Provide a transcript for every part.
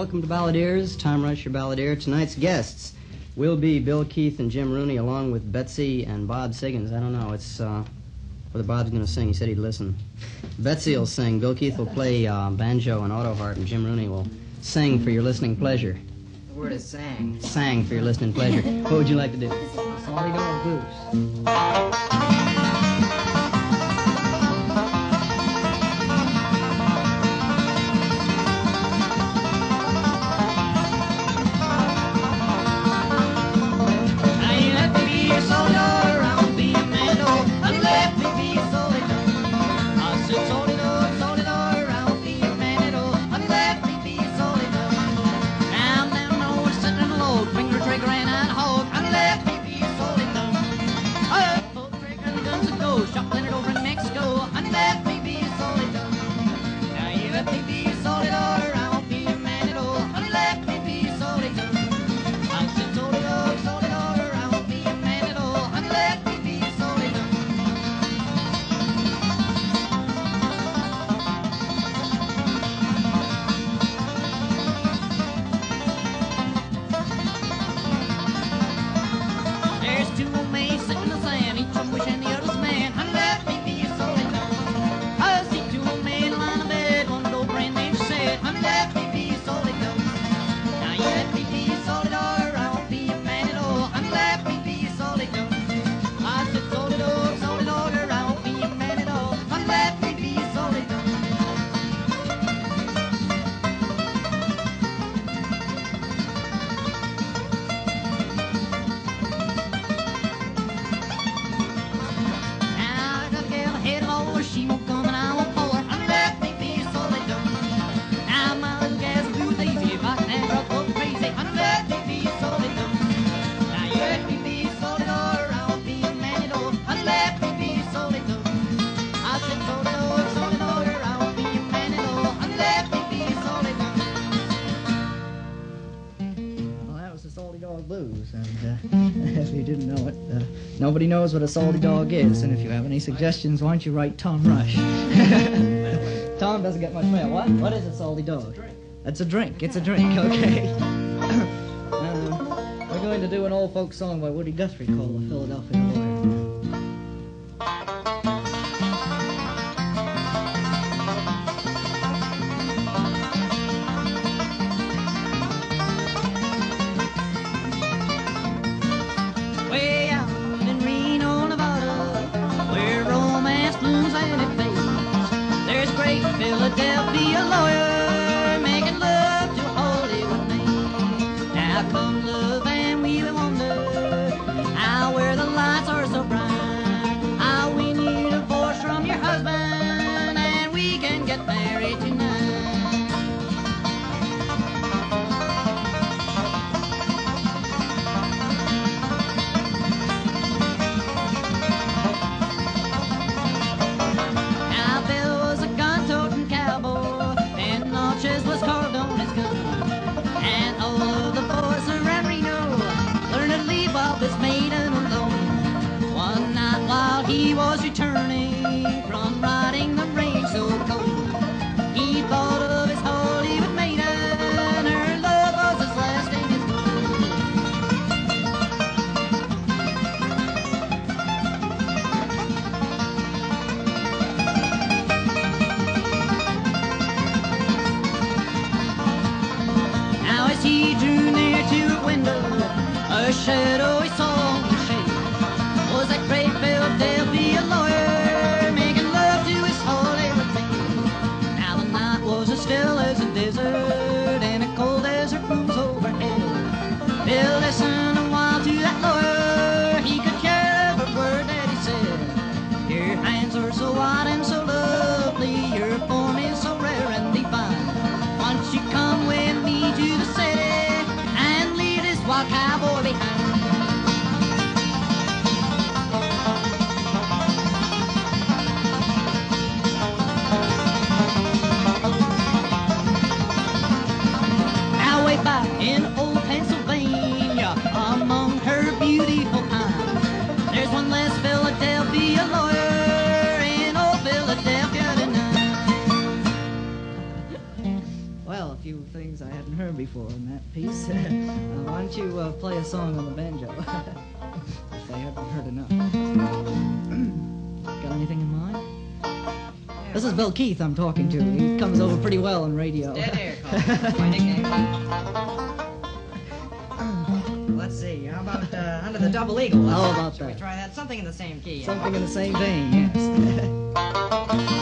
welcome to Balladeers. Tom Rush, your balladeer. Tonight's guests will be Bill Keith and Jim Rooney, along with Betsy and Bob Siggins. I don't know, it's whether Bob's going to sing. He said he'd listen. Betsy will sing. Bill Keith will play banjo and auto harp, and Jim Rooney will sing for your listening pleasure. The word is sang. Sang for your listening pleasure. What would you like to do? Solid Dog Blues. Nobody knows what a salty dog is, and if you have any suggestions, why don't you write Tom Rush? Tom doesn't get much mail. What is a salty dog? It's a drink. It's a drink, okay. We're going to do an old folk song by Woody Guthrie called The Philadelphia Lawyer. Philadelphia lawyer making love to Hollywood man. Now come love and we will wonder how where the lights are so bright. How we need a divorce from your husband and we can get married tonight. He was returning from riding the range so cold. He thought of his Hollywood maiden, her love was his last thing in gold. Now as he drew near to a window, a shadow he saw in the shade was that great Philadelphia lawyer making love to his Hollywood maid. Now the night was as still as a desert and as cold as her rooms overhead. Bill listened a while to that lawyer. He could care every word that he said. Your hands are so white and so lovely, your form is so rare and divine. Once you come with me to the city and leave this wild cowboy behind. In old Pennsylvania, before in that piece. Why don't you play a song on the banjo? If I haven't heard enough. Got anything in mind? This is Bill Keith I'm talking to. He comes over pretty well on radio. Dead air, Carl. My nickname. Let's see. How about Under the Double Eagle? How about Shall we that? try that? Something in the same key. Something in the same vein, yes.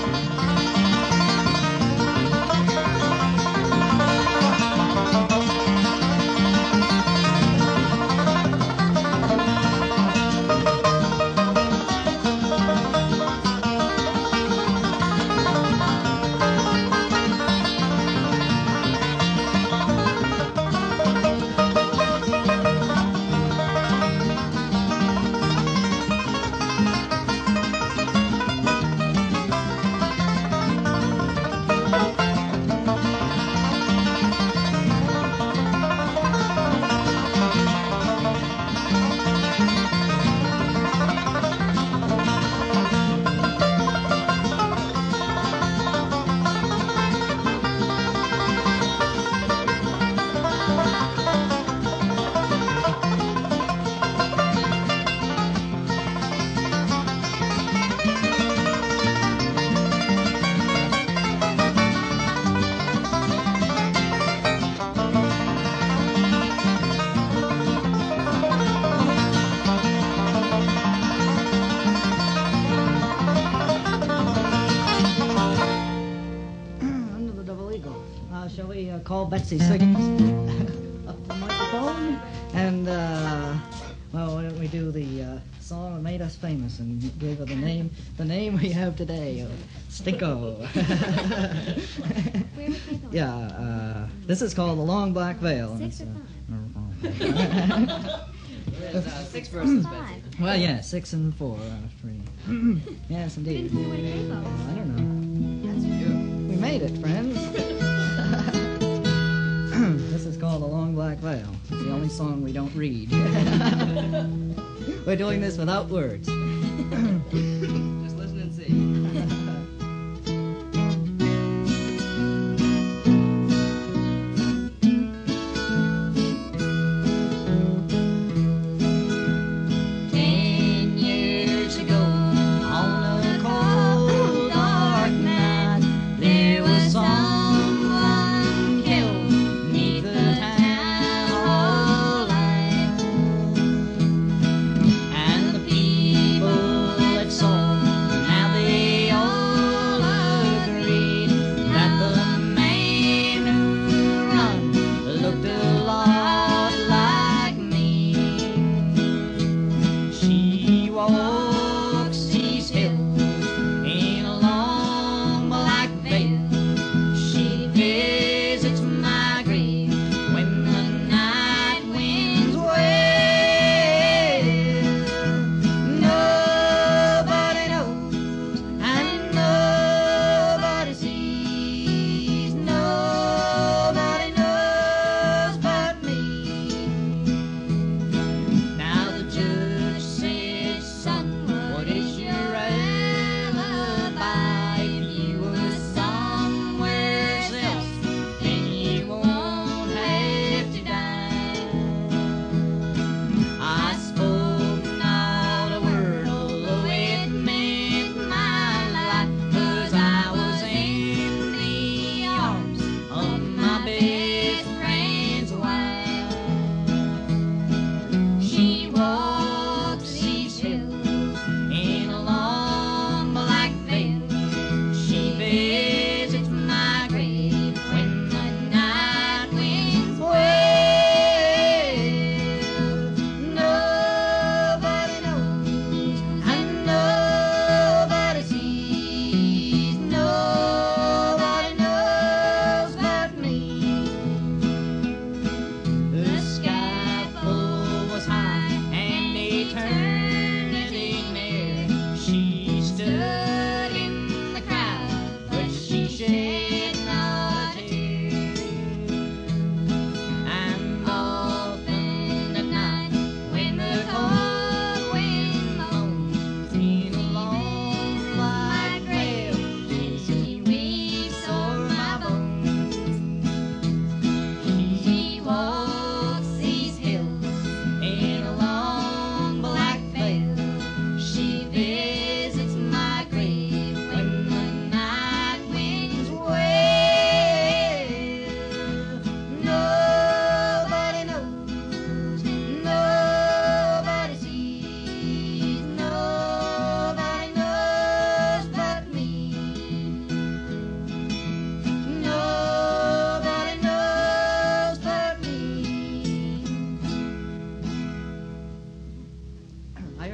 Shall we call Betsy Siggins up to the microphone? And, well, why don't we do the song that made us famous and give her the name we have today, Stinko. Yeah, this is called The Long Black Veil. And Six it's, or There's 6 verses, Betsy. well, yeah, 6 and 4 out of 3. Yes, We indeed. didn't tell you where it came from. I don't know. That's you. We made it, friends. This is called The Long Black Veil. It's the only song we don't read. We're doing this without words. Just listen and see. And the people that saw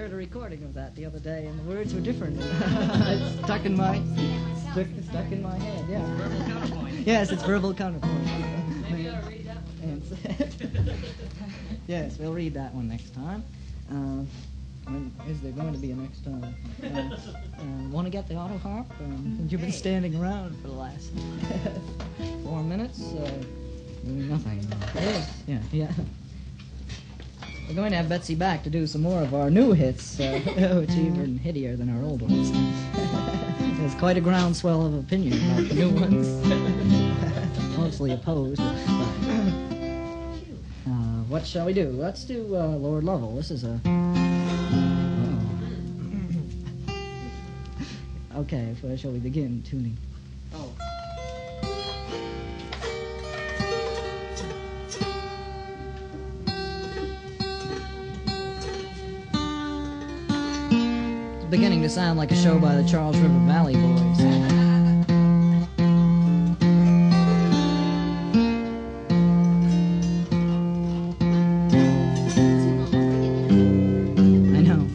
heard a recording of that the other day, and the words were different. It's stuck in my head. Yeah. Verbal counterpoint. Yes, it's verbal counterpoint. And yes, we'll read that one next time. When is there going to be a next time? Want to get the auto harp? You've been standing around for the last 4 minutes, doing nothing. Yes, yeah. We're going to have Betsy back to do some more of our new hits, which are even hittier than our old ones. There's quite a groundswell of opinion about the new ones. Mostly opposed. What shall we do? Let's do Lord Lovell. This is a... Okay, where shall we begin tuning? Oh. It's beginning to sound like a show by the Charles River Valley Boys. I know.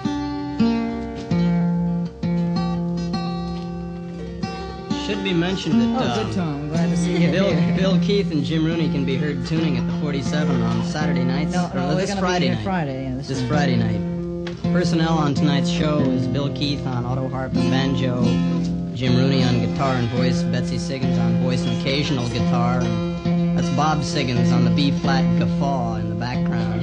Should be mentioned that Oh, good, Tom. I'm glad to see you Bill, here. Bill Keith and Jim Rooney can be heard tuning at the 47 on Saturday nights. No, or we're this gonna Friday be here night. Friday, yeah. This Friday night. Personnel on tonight's show is Bill Keith on auto harp and banjo, Jim Rooney on guitar and voice, Betsy Siggins on voice and occasional guitar, and that's Bob Siggins on the B-flat guffaw in the background.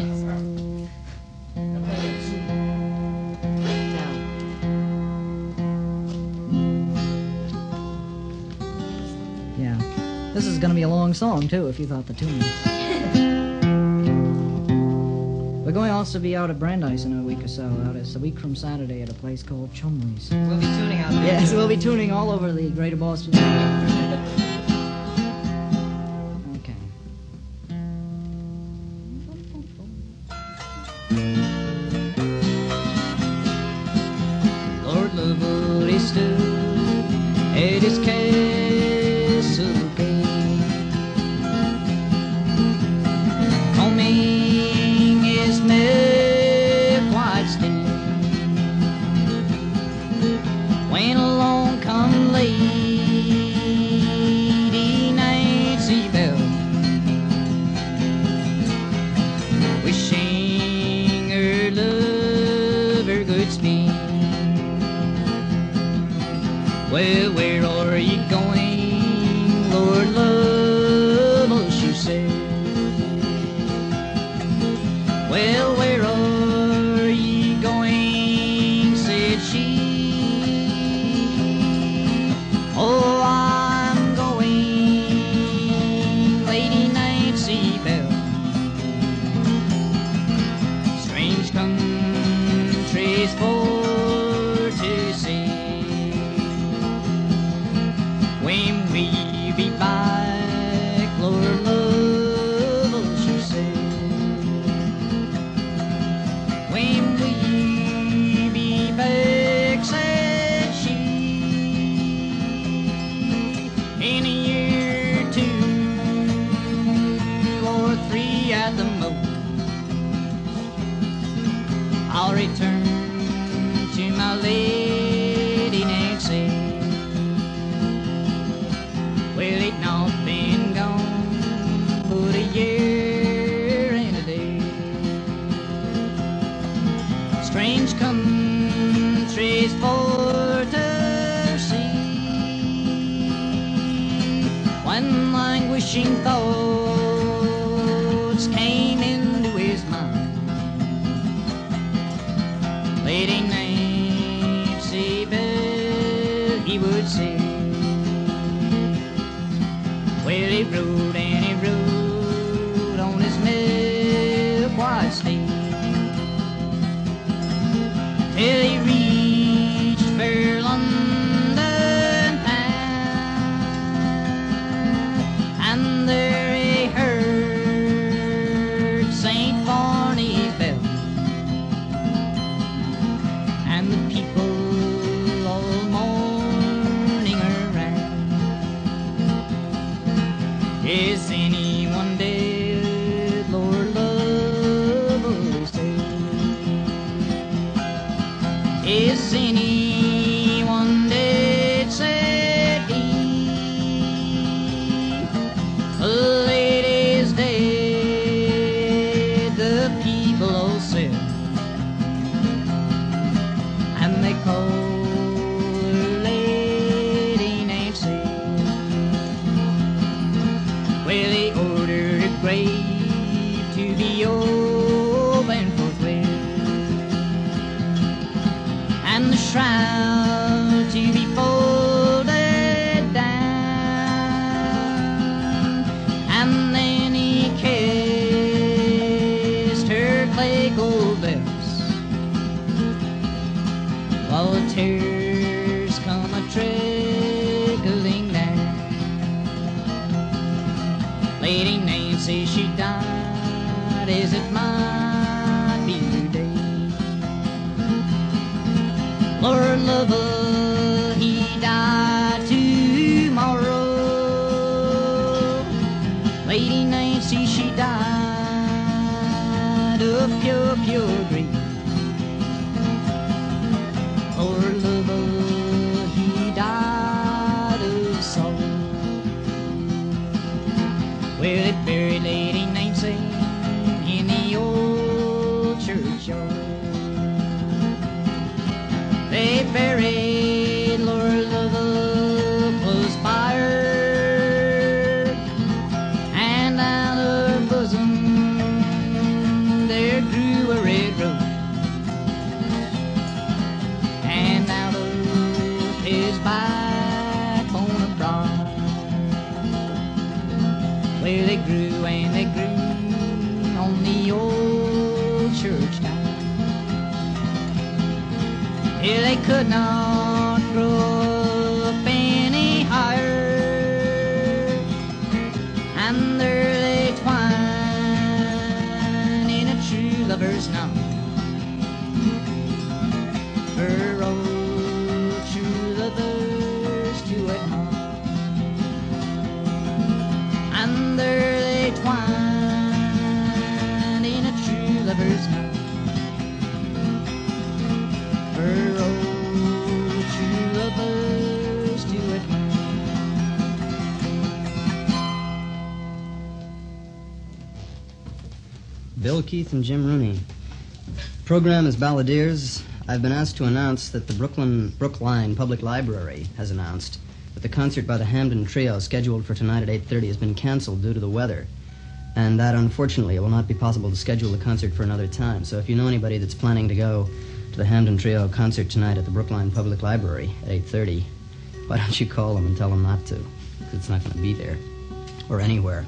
Yeah. This is going to be a long song, too, if you thought the tune. We're going to also be out at Brandeis in a week or so. It's a week from Saturday at a place called Chumley's. We'll be tuning out there. Yes, we'll be tuning all over the greater Boston area. Okay. Lord Lovell, he stood at his castle gate, combing his milk white steed, when along come Lady Nancy Bell, wishing her lover good speed. Well, where are you going, Lord Lovell, she said. Well, where are you going, said she. Oh, I'm going, Lady Nancy Bell. Strange countries for to see. When we be back, Lord Lovell, she said. When we be back, said she, in a year or 2 or 3 at the most, I'll return to my Lady Nancy. Well, it not been gone but a year and a day. Strange countries for to see. When languishing thoughts came into his mind, Lady Nancy Bell he would see. Well, he rode and he rode on his milk white steed till he reached fair London town, and there he heard St. Barney's bell, and the people all mourning around. Is anyone dead, Lord Lovell, he said. like old bells, while the tears come a trickling down. Lady Nancy, she died as it might be today. Lord Lovell, he died tomorrow. Lady Nancy, she died of pure grief. Lord Lovell, he died of sorrow. Well, they buried Lady Nancy in the old churchyard. They buried Lord Lovell close by her, and out of her bosom there grew a red rose, and out of his backbone a bride. Well, they grew and they grew on the old church tower. Yeah, they could not grow up any higher, and there they twine in a true lover's knot. For old true lovers to admire, and there they twine in a true lover's knot. For old true lovers to admire. Bill Keith and Jim Rooney. Program is Balladeers. I've been asked to announce that the Brookline Public Library has announced that the concert by the Hamden Trio scheduled for tonight at 8:30 has been canceled due to the weather, and that unfortunately it will not be possible to schedule the concert for another time. So if you know anybody that's planning to go to the Hamden Trio concert tonight at the Brookline Public Library at 8:30, why don't you call them and tell them not to, because it's not going to be there or anywhere.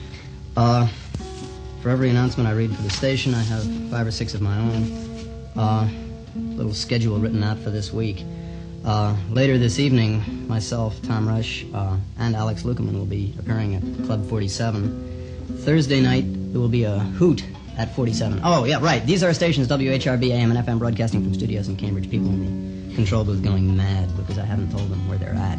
For every announcement I read for the station, I have 5 or 6 of my own. Little schedule written out for this week. Later this evening, myself, Tom Rush, and Alex Lukeman will be appearing at Club 47. Thursday night, there will be a hoot at 47. Oh, yeah, right. These are stations, WHRB, AM, and FM, broadcasting from studios in Cambridge. People in the control booth going mad because I haven't told them where they're at.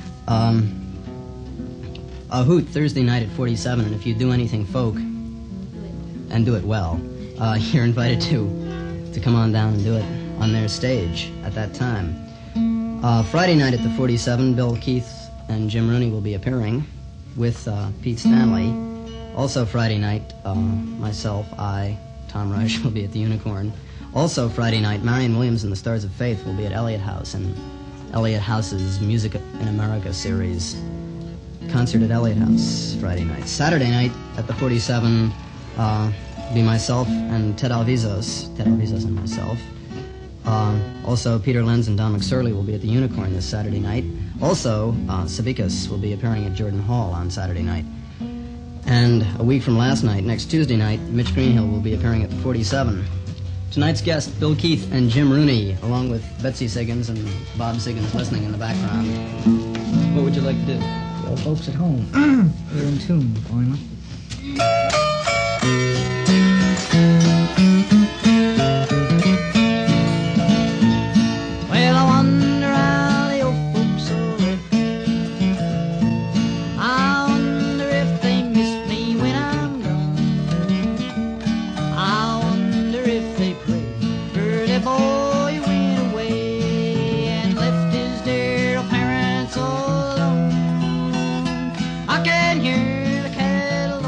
A hoot Thursday night at 47, and if you do anything folk, and do it well, you're invited to come on down and do it on their stage at that time. Friday night at the 47, Bill Keith and Jim Rooney will be appearing with Pete Stanley. Also Friday night, myself, Tom Rush, will be at the Unicorn. Also Friday night, Marion Williams and the Stars of Faith will be at Elliott House, and Elliott House's Music in America series. Concert at Elliott House Friday night. Saturday night at the 47, be myself and Ted Alvizos and myself. Also, Peter Lenz and Don McSorley will be at the Unicorn this Saturday night. Also, Savikas will be appearing at Jordan Hall on Saturday night. And a week from last night, next Tuesday night, Mitch Greenhill will be appearing at the 47. Tonight's guests, Bill Keith and Jim Rooney, along with Betsy Siggins and Bob Siggins listening in the background. What would you like to do? Well, folks at home, we're in tune, finally. Well, I wonder how the old folks are living. I wonder if they miss me when I'm gone. I wonder if they pray for the boy who went away and left his dear old parents all alone. I can hear the cattle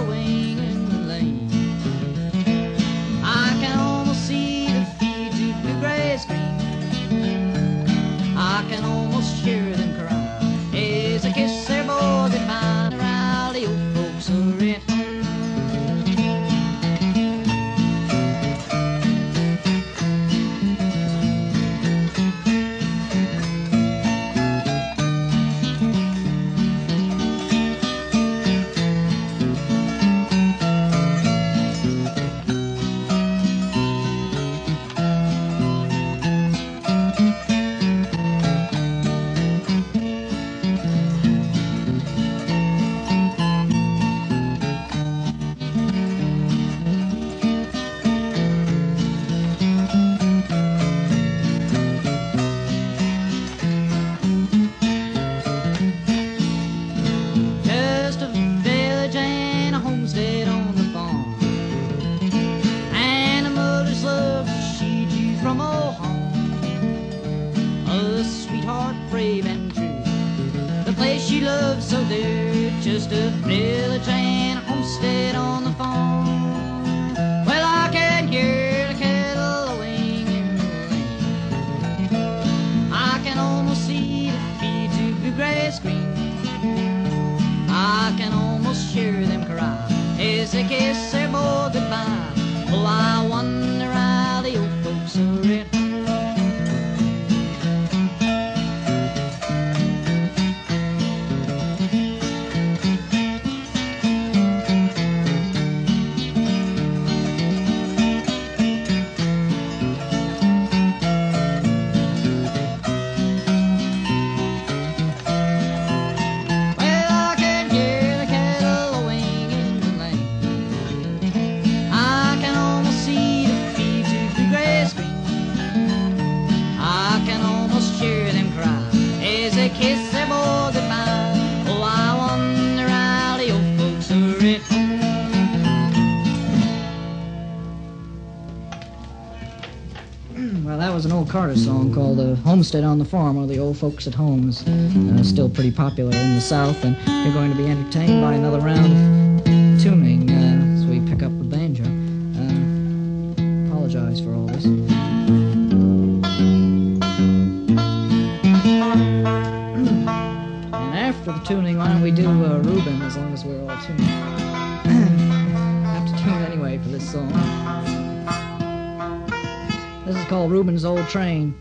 brave and true. The place she loves so dear, just a village and a homestead on the farm. Well, I can hear the kettle lowing in the lane. I can almost see the fields of bluegrass green. I can almost hear them cry as they kiss their boy goodbye. Oh, I wonder how the old folks are at home. Kiss their boy goodbye. Oh, I wonder how the old folks are at home. Well, that was an old Carter song called Homestead on the Farm, or the Old Folks at Home. Is still pretty popular in the South, and you're going to be entertained by another round of tuning as we pick up the banjo. Apologize for all this. After the tuning, why don't we do Reuben, as long as we're all tuned? Have to tune anyway for this song. This is called Reuben's Old Train,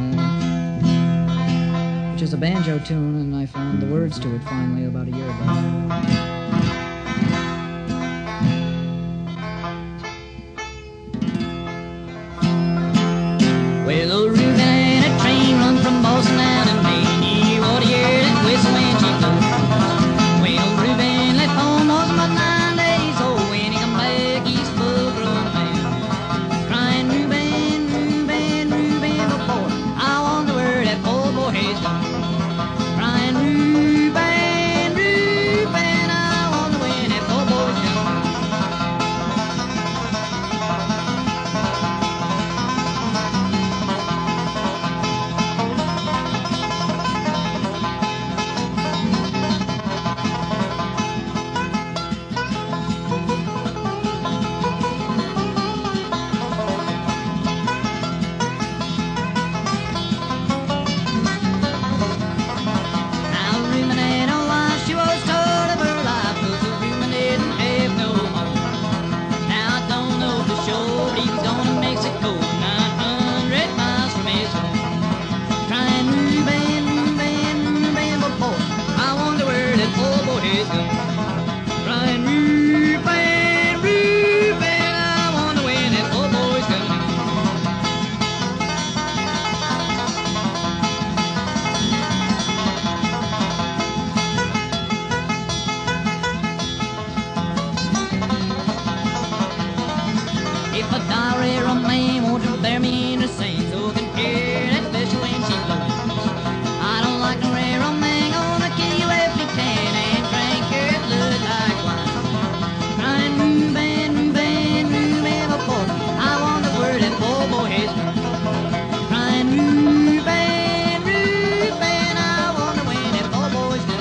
which is a banjo tune, and I found the words to it finally about a year ago. Well, old Reuben and a train run from Boston down to Maine. You ought to hear that whistle when she blows. When old Reuben left home was about 9 days old. When he come back, he's full grown man, crying Reuben, Reuben, Reuben, but boy, I wonder where that poor boy has gone. Crying Reuben, Reuben, I wonder where that poor boy's gone. If a diary or a flame won't you bear me in the same, so can hear that whistle when she blows. I don't like no rare old man, gonna kill you if you can, and drink your blood like wine. Crying Reuben, Reuben, Reuben, but boy, I wonder where that poor boy has gone. Crying Reuben, Reuben, I wonder where that poor boy's gone.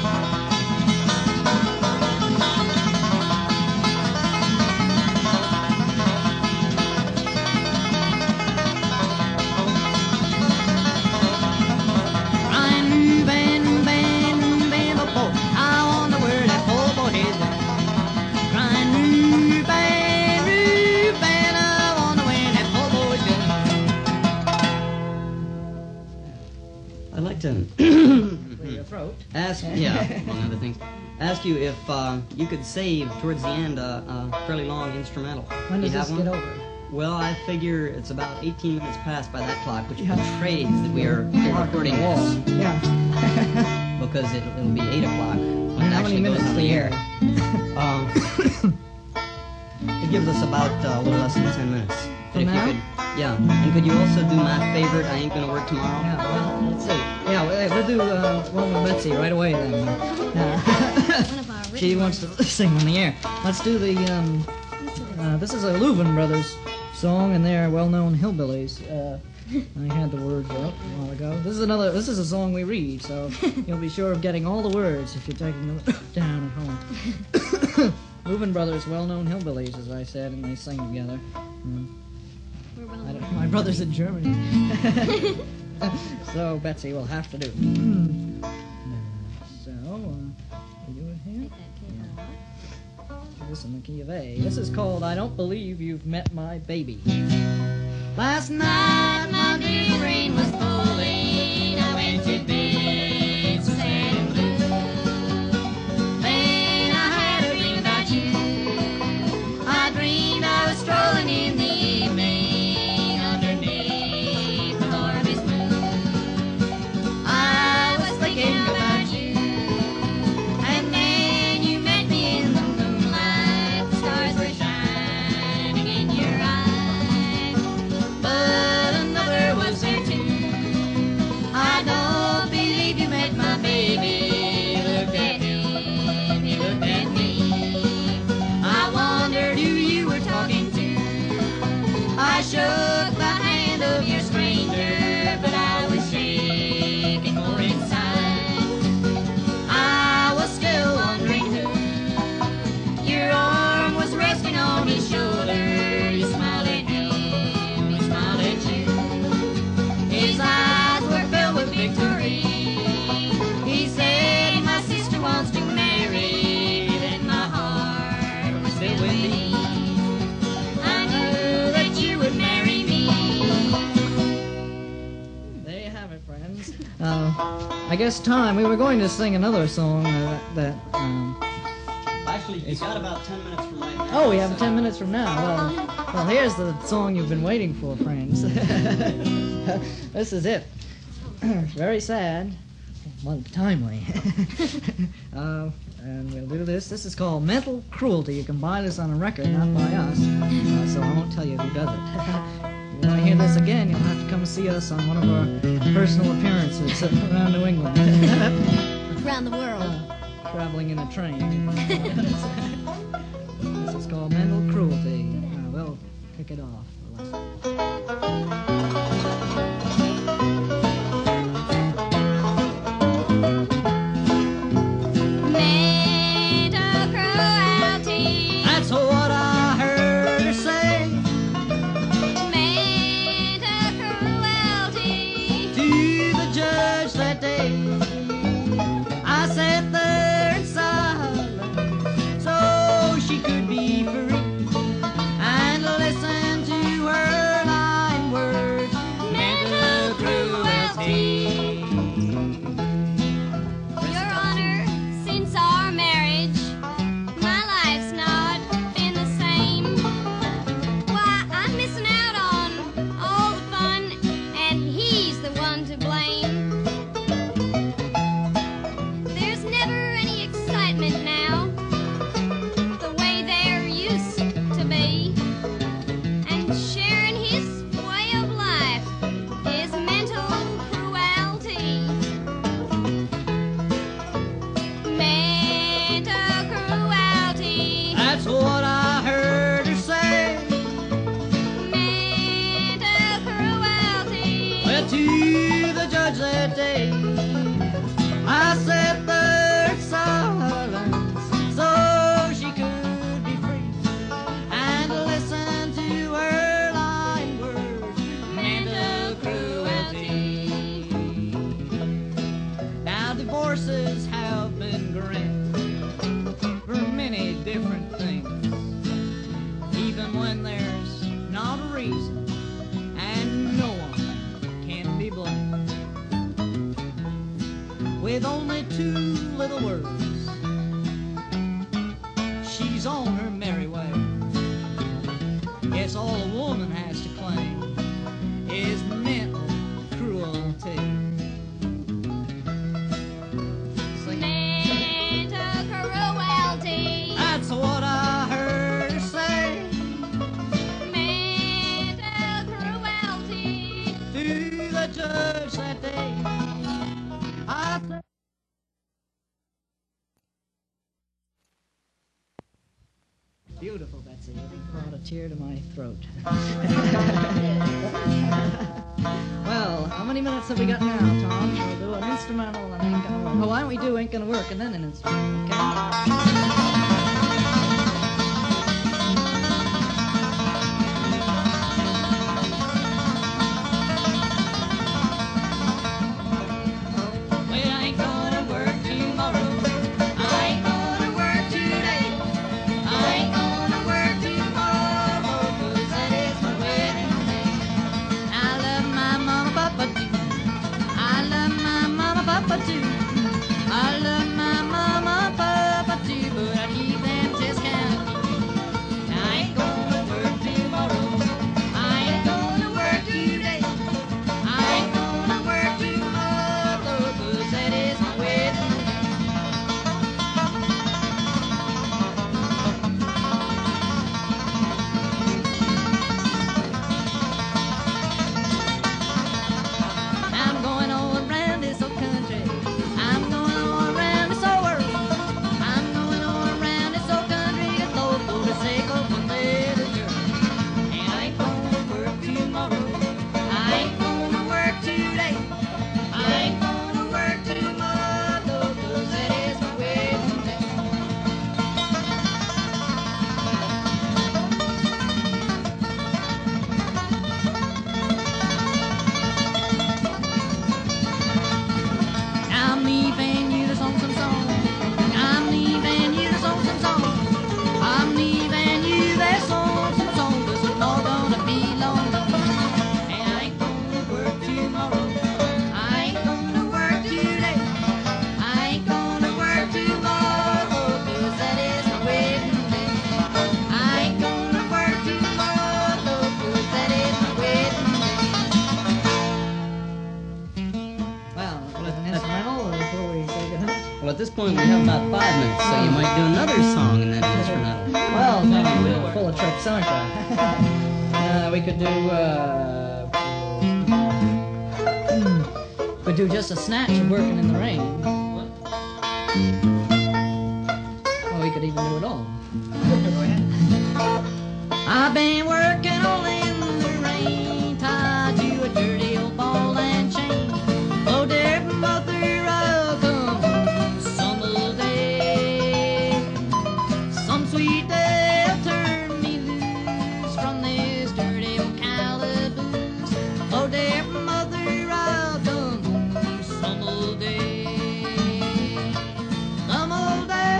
I'd like to Clear your throat. ask, yeah, among other things, ask you if you could save towards the end a fairly long instrumental. When Do does you this have get one? over? Well, I figure it's about 18 minutes past by that clock, which Yeah. betrays that we are recording Wall. this, Yeah. because it'll be 8 o'clock when it How many actually goes minutes on do the you air. It gives us about a little less than 10 minutes. From If you now? could, yeah. And could you also do my favorite, I Ain't Gonna Work Tomorrow? Yeah, well, let's see. Yeah, we'll do one with Betsy right away then. She wants to sing on the air. Let's do the, this is a Louvin Brothers song, and they're well-known hillbillies. I had the words up a while ago. This is a song we read, so you'll be sure of getting all the words if you're taking them down at home. Reuben Brothers, well-known hillbillies, as I said, and they sing together. We're well My brother's in Germany. So Betsy will have to do. So, we do it here. This in the key of A. This is called I Don't Believe You've Met My Baby. Last night my big brain was falling. I went to bed so sad and blue. Then I had a dream about you. I dreamed I was strolling in the evening underneath the harvest moon. I was thinking about you, and then you met me in the moonlight. The stars were shining in your eyes, but another was there too. I don't believe you met my baby. Looked at him, he looked at me. I wondered who you were talking to. I shook the hand of your stranger, but I was shaking more inside. I was still wondering who. Your arm was resting on his shoulder. You smiled at him, he smiled at you. His eyes were filled with victory. He said, my sister wants to marry. Then my heart was filled with me. I knew that you would marry me. There you have it, friends. I guess time. We were going to sing another song Actually, you got about 10 minutes from right now. Oh, we have 10 minutes from now. Well, here's the song you've been waiting for, friends. This is it. Very sad, well, timely. And we'll do this. This is called Mental Cruelty. You can buy this on a record, not by us. So I won't tell you who does it. If you want to hear this again, you'll have to come see us on one of our personal appearances around New England. around the world. Traveling in a train. This is called Mental Cruelty. We'll kick it off. Mental cruelty. That's what I heard her say. Mental cruelty. To the judge that day, I sat there in silence so she could be free and listen to her lying words. Mental cruelty. Your Honor, since our marriage, my life's not been the same. Why, I'm missing out on all the fun, and he's the one to blame. There's never any excitement now, the way there used to be. And sharing his way of life is mental cruelty. Mental cruelty. That's what I heard her say. Mental cruelty. Well, to the judge that day, I sat there in silence so she could be free and listen to her lying words. Mental cruelty. Now divorces have been granted for many different things, even when there's not a reason and no one can be blamed. With only two little words, she's on her merry way. Guess all a woman has to claim is mental cruelty. Sing it. Mental cruelty. That's what I heard her say. Mental cruelty. To the judge that day, I said, Beautiful, Betsy. You brought a tear to my throat. How many minutes have we got now, Tom? We'll do an instrumental and Ain't Gonna Work. Oh, why don't we do Ain't Gonna Work and then an instrumental, okay? I love my mama, papa too, but I keep them just counting. I ain't gonna work tomorrow. I ain't gonna work today. I ain't gonna work tomorrow, 'cause that is my wedding day. I'm going all around this old country. I'm going all around this old world. I'm going all around this old country to go for the sake of one little girl. And I ain't gonna work tomorrow. I ain't gonna work today. I ain't gonna work tomorrow, 'cause that is my wedding day. I'm leaving you to song some song. I'm leaving you to song some song. I'm leaving you that song some song, 'cause it's all gonna be long gone. And I ain't gonna work tomorrow. I ain't gonna work today. I ain't gonna work tomorrow, 'cause that is my wedding day. I ain't gonna work tomorrow, 'cause that is my wedding day. Well, with an instrumental before we say goodnight? Well, at this point, we have about 5 minutes, so you might do another song and then an instrumental. Well, no, we're full of tricks, aren't you? We could do, could do just a snatch of Working in the Rain. Or we could even do it all. I've been working all in the rain, tied to a dirty old ball and chain. Oh, dear mother, I'll come home some old day. Some sweet day will turn me loose from this dirty old calaboose. Oh, dear mother, I'll come home some old day. Some old day.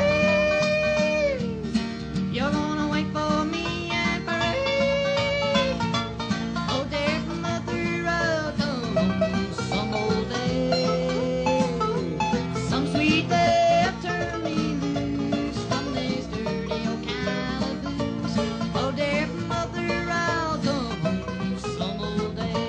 You're gonna wait for me and pray. Oh, dear mother, I'll come home some old day. Some sweet day will turn me loose from this dirty old calaboose. Oh, dear mother, I'll come home some old day.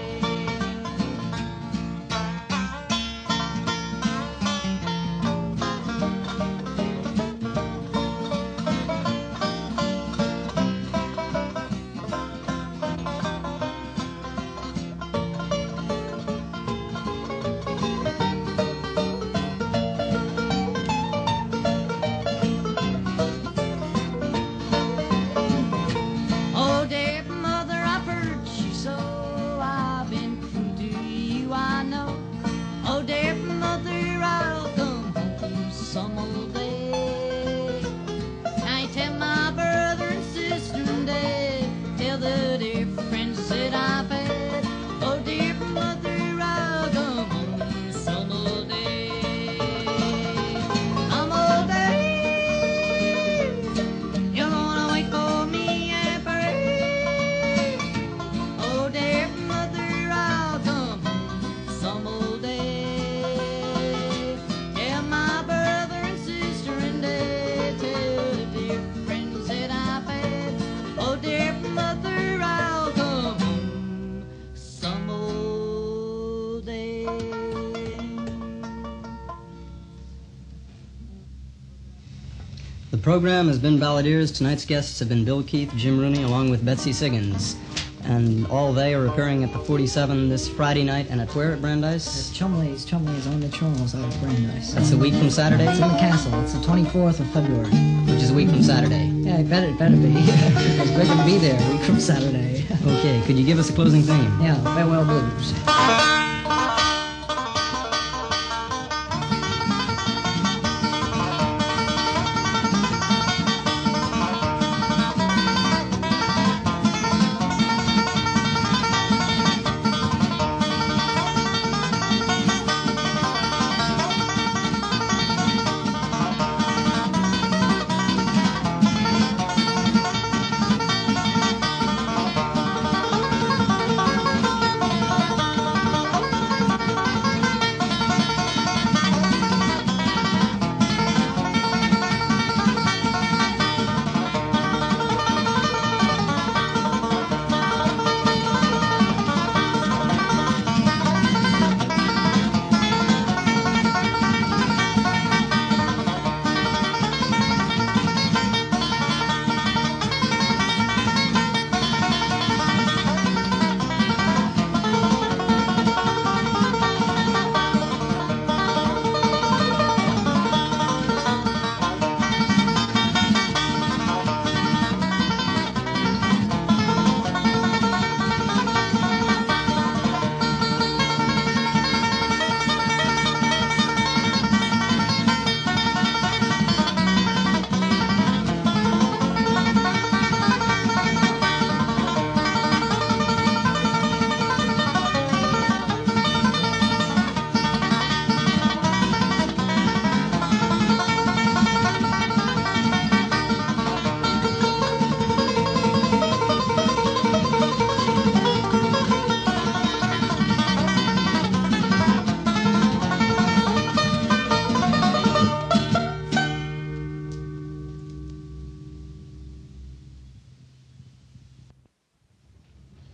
Oh, dear mother, I've hurt you so. I've been cruel to you, I know. Oh, dear mother, I'll come home some old day. I tell my brother and sister and dad, tell the dear friends that I've had. Oh, dear mother, I'll come home some old day. Some old day. You're gonna wait for me and pray. Oh, dear mother, I'll come home some old day. Tell my brother and sister and dad, tell the dear friends that I've had. Oh, dear mother, I'll come home some old day. The program has been Balladeers. Tonight's guests have been Bill Keith, Jim Rooney, along with Betsy Siggins. And all they are appearing at the 47 this Friday night, and at where at Brandeis? Chumley's on the Charles out of Brandeis. That's a week from Saturday, It's in the castle. It's the 24th of February. which is a week from Saturday. Yeah, it better be. Because we're going to be there a week from Saturday. Okay, could you give us a closing theme? Yeah, Farewell Blues.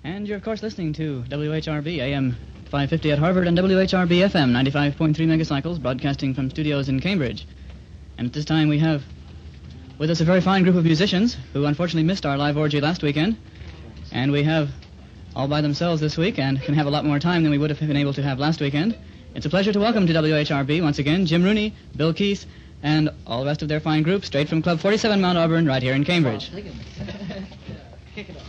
And you're, of course, listening to WHRB AM 550 at Harvard and WHRB FM 95.3 megacycles, broadcasting from studios in Cambridge. And at this time we have with us a very fine group of musicians who unfortunately missed our live orgy last weekend. And we have all by themselves this week and can have a lot more time than we would have been able to have last weekend. It's a pleasure to welcome to WHRB once again Jim Rooney, Bill Keith, and all the rest of their fine group straight from Club 47 Mount Auburn right here in Cambridge. Kick it off.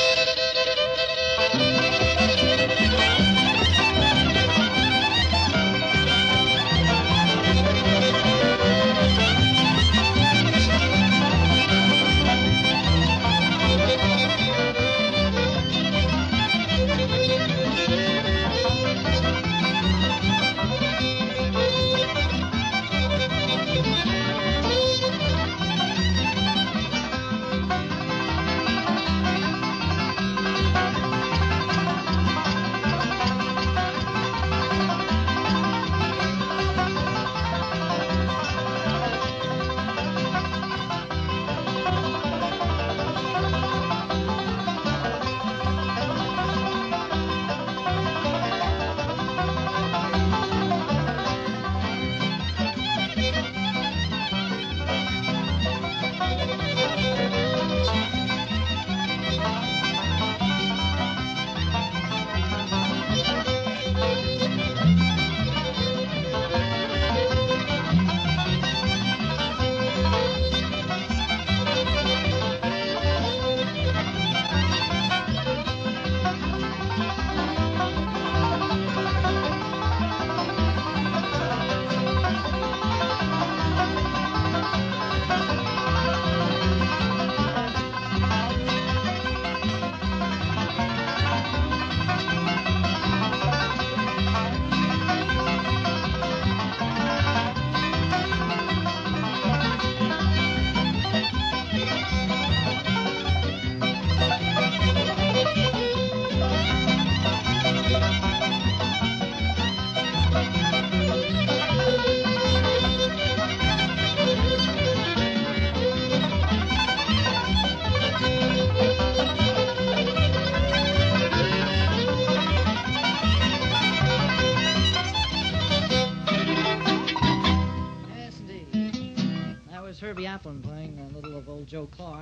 Herbie Applin playing a little of old Joe Clark.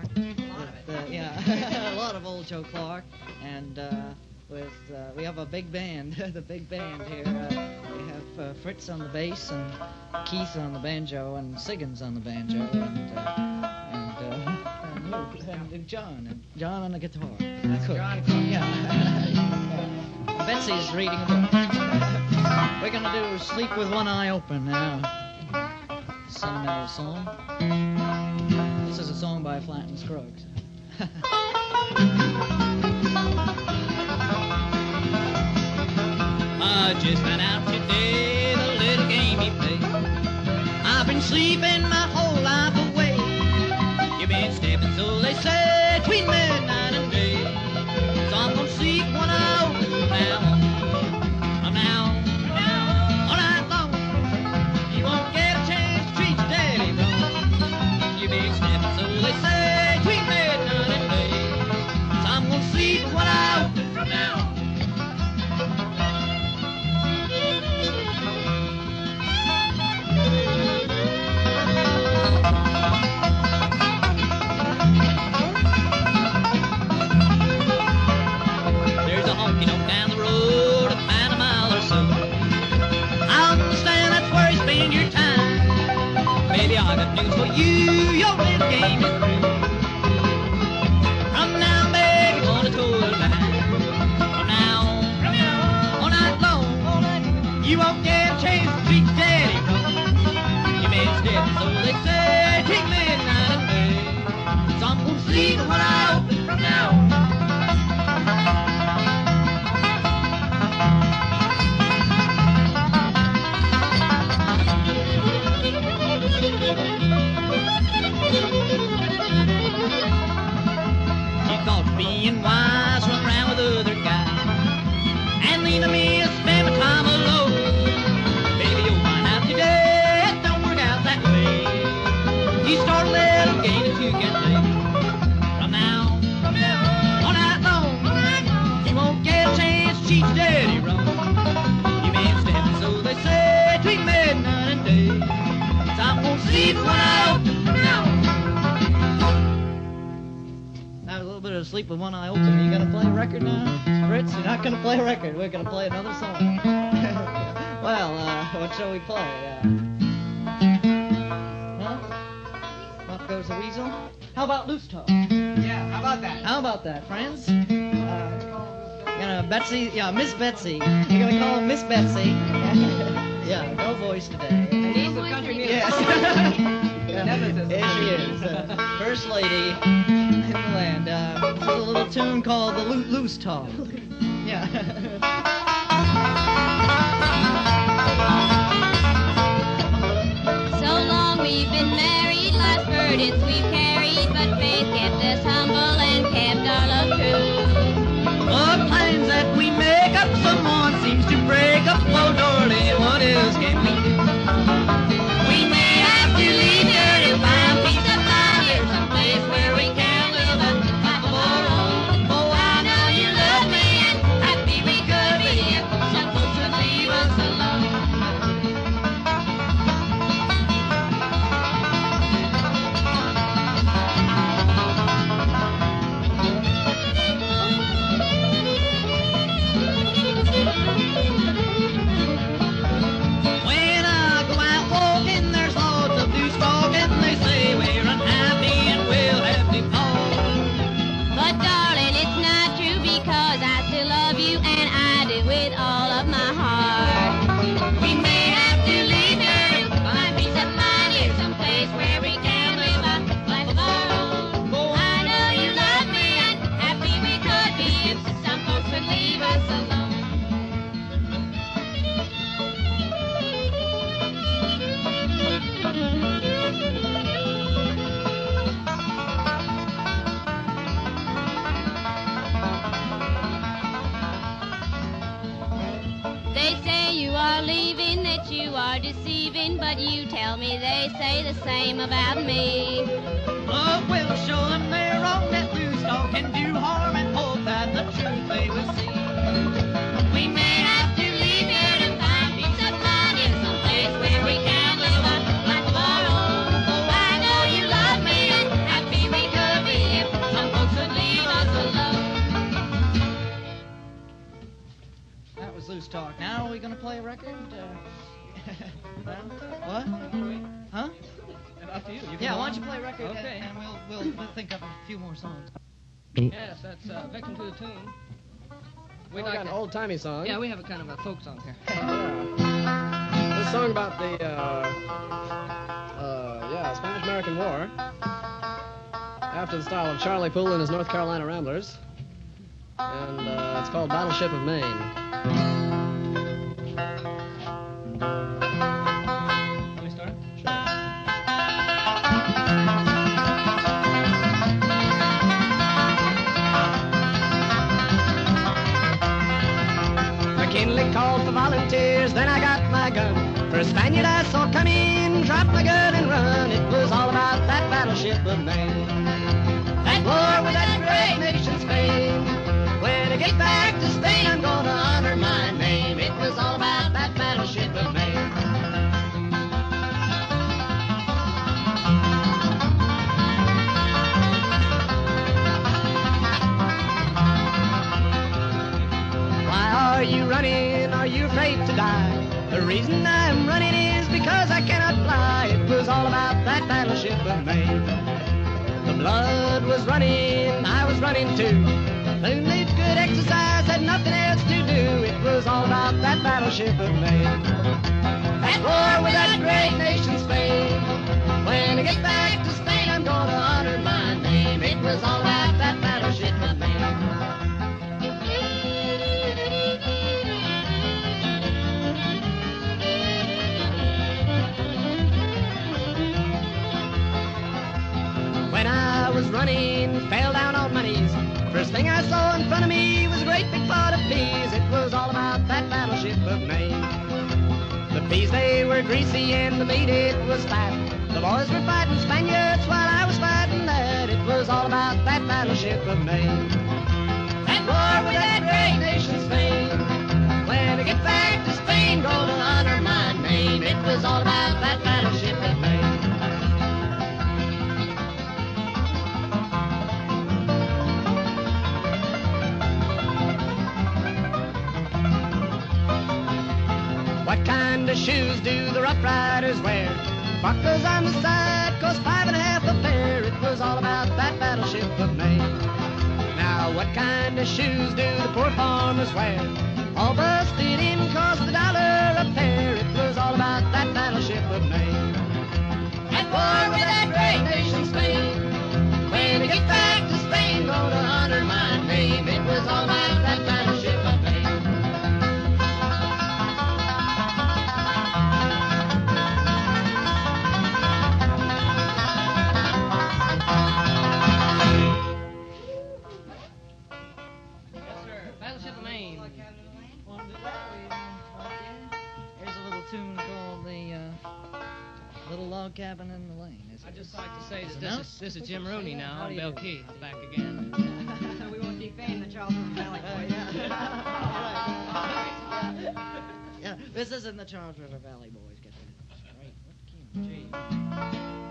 A lot of old Joe Clark. And we have a big band, the big band here. We have Fritz on the bass and Keith on the banjo and Siggins on the banjo and John on the guitar. That's Cool. John. Yeah. Betsy's reading a book. We're gonna do Sleep with One Eye Open now. Sentimental song. This is a song by Flatt and Scruggs. I just found out today the little game you play. I've been sleeping my whole life away. You've been stepping, so they say, between midnight and day. So I'm gonna sleep when I open now. I'm now, all night long. You won't get a chance to treat your daddy wrong. You've been stepping, so they say, between midnight and day. So I'm gonna sleep when I open from now. There's a honky-tonk down the road about a mile or so. I understand that's where you spend your time. Baby, I got news for you, your little game is through. From now, baby, gonna toe the line. From to sleep with one eye open. Are you going to play a record now? Fritz, you're not going to play a record. We're going to play another song. Well, what shall we play? What goes the weasel? How about Loose Talk? Yeah, how about that? How about that, friends? Betsy, Miss Betsy. You're gonna call her Miss Betsy. Yeah, no voice today. He's of country music. Yes. Nemesis. There she is, first lady in the land. This is a little tune called the Loose Talk. Yeah. So long we've been married, life's burdens we've carried, but faith kept us humble and kept our love true. The plans that we make up, someone seems to break up. Well, darling, what else can we do? We may have to leave here to find peace of mind here, someplace where we can live a life of our own. Oh, I know you love me, and happy we could be if some folks would leave us alone. When I go out walking, there's lots of loose talk, and they say we're unhappy and we'll have to fall. But darling, it's not true because I still love you and I do with all of my heart. We may have to leave here to find peace of mind here, someplace where we can live a life of our own. Oh, I know you love me and happy we could be if some folks would leave us alone. They say you are leaving, that you are deceiving, but you tell me they say the same about me. Oh, we'll show them they're wrong, that loose talk can do harm, and hope that the truth they will see. We may have to leave here to find peace of mind in some place where we can live a life of our own. Oh, I know you love me, and happy we could be if some folks would leave us alone. That was Loose Talk. Now are we gonna play a record? What? Huh? Up to you. Yeah, why don't you play a record? Okay. And we'll think up a few more songs. Yes, that's Victim to the Tune. We got an old-timey song. Yeah, we have a kind of a folk song here. This song about the, Spanish-American War. After the style of Charlie Poole and his North Carolina Ramblers. And it's called Battleship of Maine. Let me start. McKinley called for volunteers, then I got my gun. For a Spaniard I saw come in, drop my gun and run. It was all about that battleship of Maine. That war with that great nation Spain. When I get back to Spain, I'm gonna honor my name. It was all about that battleship of Maine. Why are you running? Are you afraid to die? The reason I'm running is because I cannot fly. It was all about that battleship of Maine. The blood was running, I was running too. Only good exercise, had nothing else to do. It was all about that battleship of Maine. That war with that great nation Spain. When I get back to Spain, I'm gonna honor my name. It was all about that battleship of Maine. When I was running, fell down on my knees. First thing I saw in front of me was a great big pot of peas. It was all about that battleship of Maine. The peas, they were greasy and the meat, it was fat. The boys were fighting Spaniards while I was fighting that. It was all about that battleship of Maine. That war with that great nation Spain. When I get back to Spain, gonna honor my name. It was all about that battleship of Maine. kind of shoes do the Rough Riders wear? Buckles on the side cost 5.5 a pair. It was all about that battleship of Maine. Now what kind of shoes do the poor farmers wear? All busted in cost $1 a pair. It was all about that battleship of Maine. At war with that great nation Spain. When we get back to Spain, gonna honor my name. It was all about that battleship of Maine. Battleship of Maine. Here's a little tune called the Little Log Cabin in the Lane. I'd just like to say that Announced? this is Jim Rooney now. How do I'm you Bill do? Keith, back again. We won't defame the Charles River Valley Boys. Yeah, this isn't the Charles River Valley Boys. Get that straight. What the key?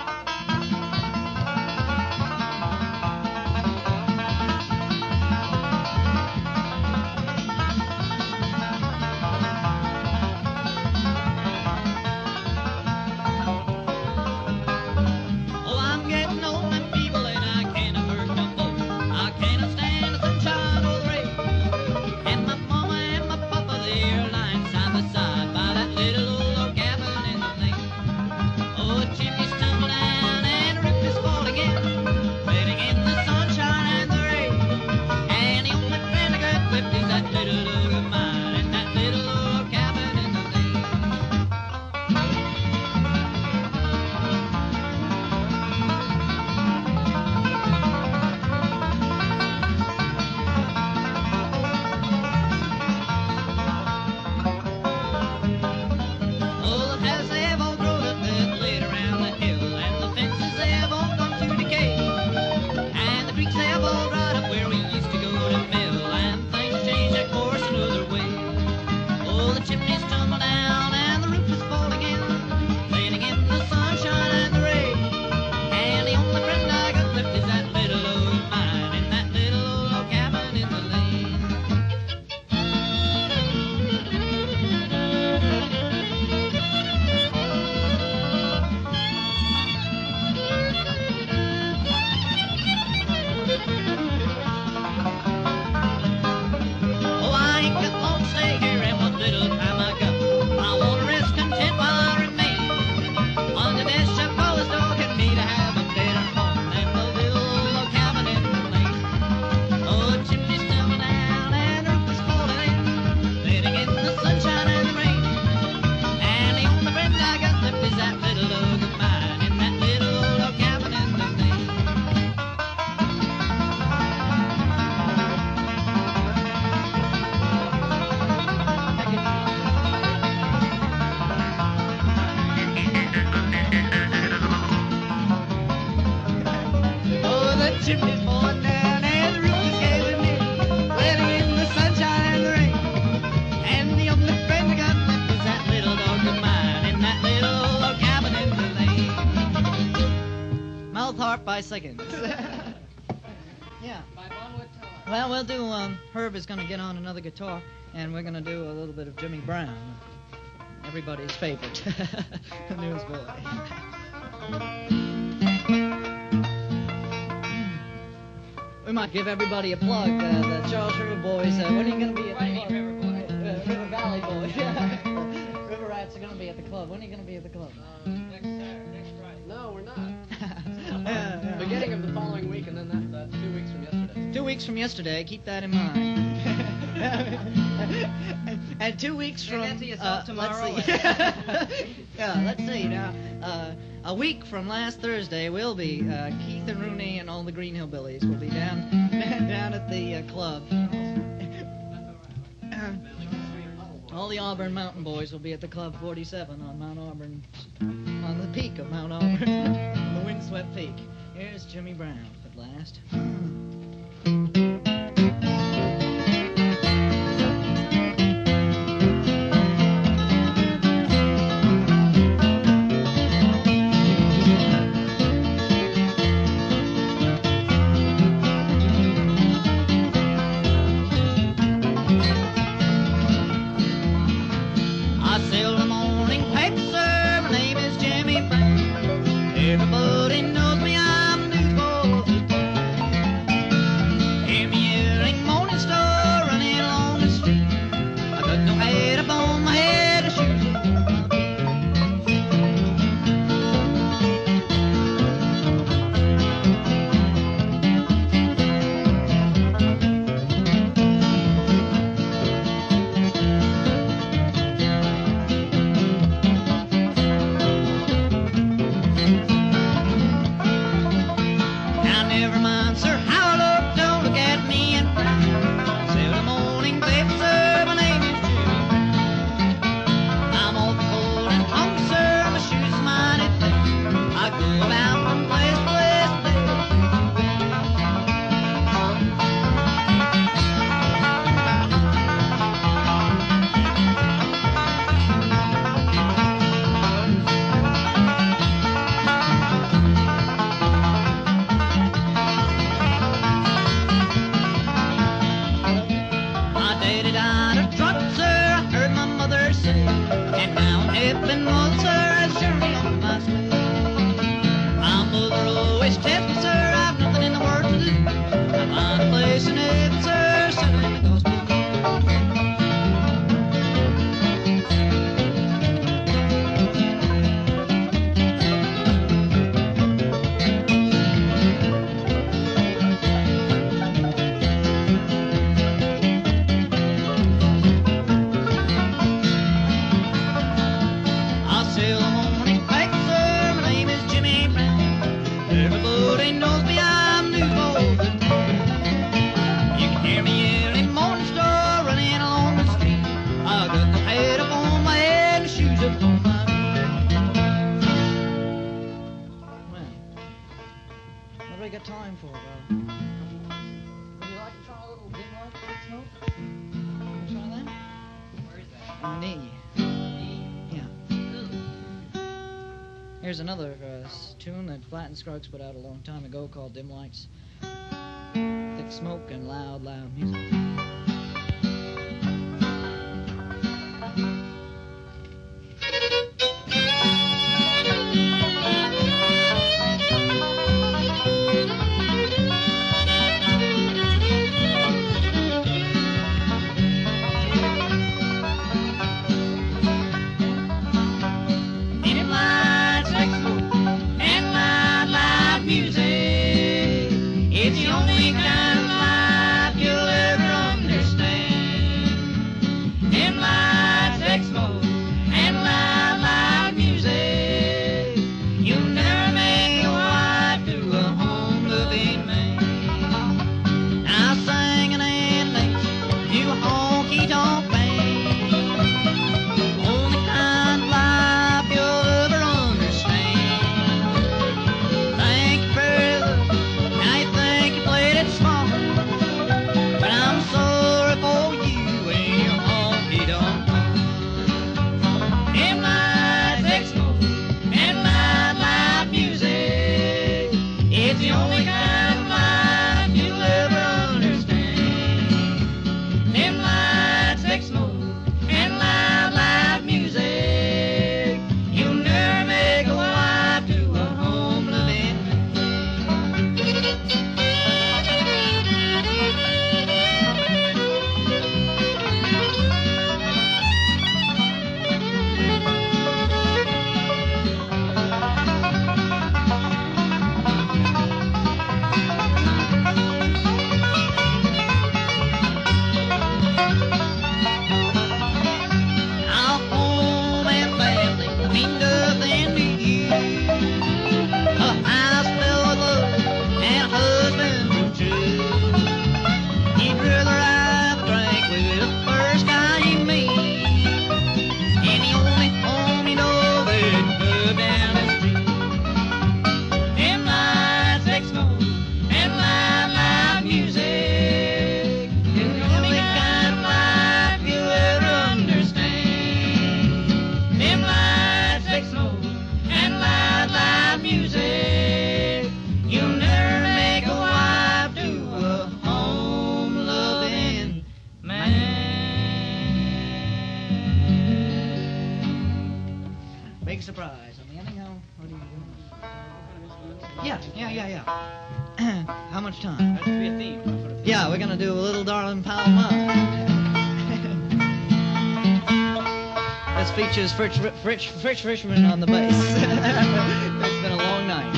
Oh, I'm getting old and feeble and I can't work no more. I cannot stand the sunshine or the rain. And my mama and my papa, they're lying side by side by that little old log cabin in the lane. Oh, the chimney's tumble down and the roof is falling in, waiting in the sunshine and the rain. And the only friend I got left is that little dog of mine and that little old cabin in the lane. Oh, the houses they have all grown up and laid around the hill, and the fences they have all come to decay, and the creeks they have all dried up where we used to go to mill, and things changed their course another way. Oh, the chimneys tumble down and the roof is falling in, leaning in the sunshine and the rain, and the only friend I got left is that little old mine in that little old cabin in the lane. Oh, I ain't got long to stay here, and what little time I got, I want to rest content while I remain. On the best shop always talking me to have a better home than the little log cabin in the lane. Oh, the chimney's tumble down and the roof is falling in, letting in the sunshine and the rain. And the only friend I got left is that little dog of mine in that little log cabin in the lane. Oh, the chimney's falling down and the roof is caving in, letting in the sunshine and the rain. And the only friend I got left is that little dog of mine in that little log cabin in the lane. Mouth Harp by Siggins. Yeah. Well, we'll do, Herb is going to get on another guitar, and we're going to do a little bit of Jimmy Brown, everybody's favorite, the newsboy. We might give everybody a plug, the Charles River Boys. When are you going to be at the club? River Valley Boys. River Rats are going to be at the club. When are you going to be at the club? Next Friday. No, we're not. Yeah. Beginning of the following week, and then that's 2 weeks from yesterday. 2 weeks from yesterday, keep that in mind. and 2 weeks from that to yourself tomorrow. Let's see. Yeah, let's see now. A week from last Thursday, we'll be Keith and Rooney and all the Green Hillbillies will be down at the club. All the Auburn Mountain Boys will be at the Club 47 on Mount Auburn, on the peak of Mount Auburn, on the windswept peak. Here's Jimmy Brown at last. I sailed Smoke? Try that? Where is that? On the knee. Yeah. Here's another tune that Flat and Scruggs put out a long time ago called Dim Lights. Thick smoke and loud, loud music. Dim lights, thick smoke, and loud, loud music. It's the only kind of life you'll ever understand. Dim lights, thick smoke, and loud, loud music. You'll never make a wife to a home-loving man. I'll sing an ending to a honky-tonk band. Only kind of life you'll ever understand. Thank you for your love. Now you think you played it smart, but I'm sorry for you and your honky-tonk heart. Dim lights, thick smoke, and loud, loud music. It's the only kind of life you'll ever understand. Dim lights, thick smoke, and loud, loud music. You'll never make a wife to a home-loving Our home and family mean nothing to you. A house filled with love and a husband who's true. He'd rather have drank with the first guy you meet, and the only home you know is pub down the street. Dim lights, thick smoke, and loud, loud music. It's the only kind of life you'll ever understand. Dim lights, thick smoke, and loud, loud music. You'll never make a wife to a home-loving man. Big surprise. On the ending, what are you doing? Yeah. How much time? That should be a theme. Yeah, we're gonna do a little darling pal of mine. This features Fritz Richmond on the bass. It's been a long night.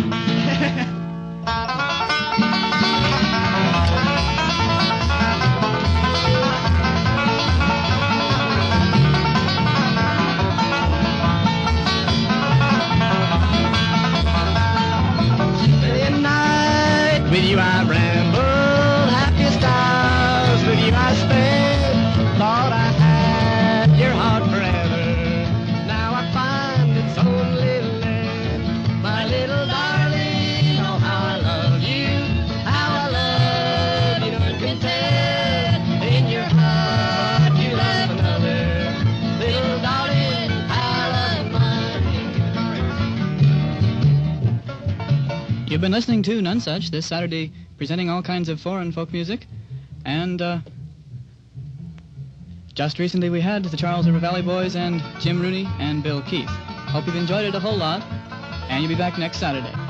Day and night with you I rambled, happy stars with you I sped. Thought I had your heart forever. Now I find it's only left. My little darling, oh how I love you, how I love you. None can tell. In your heart you love another. Little darling, I love mine. You've been listening to Nonesuch this Saturday, presenting all kinds of foreign folk music. And just recently we had the Charles River Valley Boys and Jim Rooney and Bill Keith. Hope you've enjoyed it a whole lot, and you'll be back next Saturday.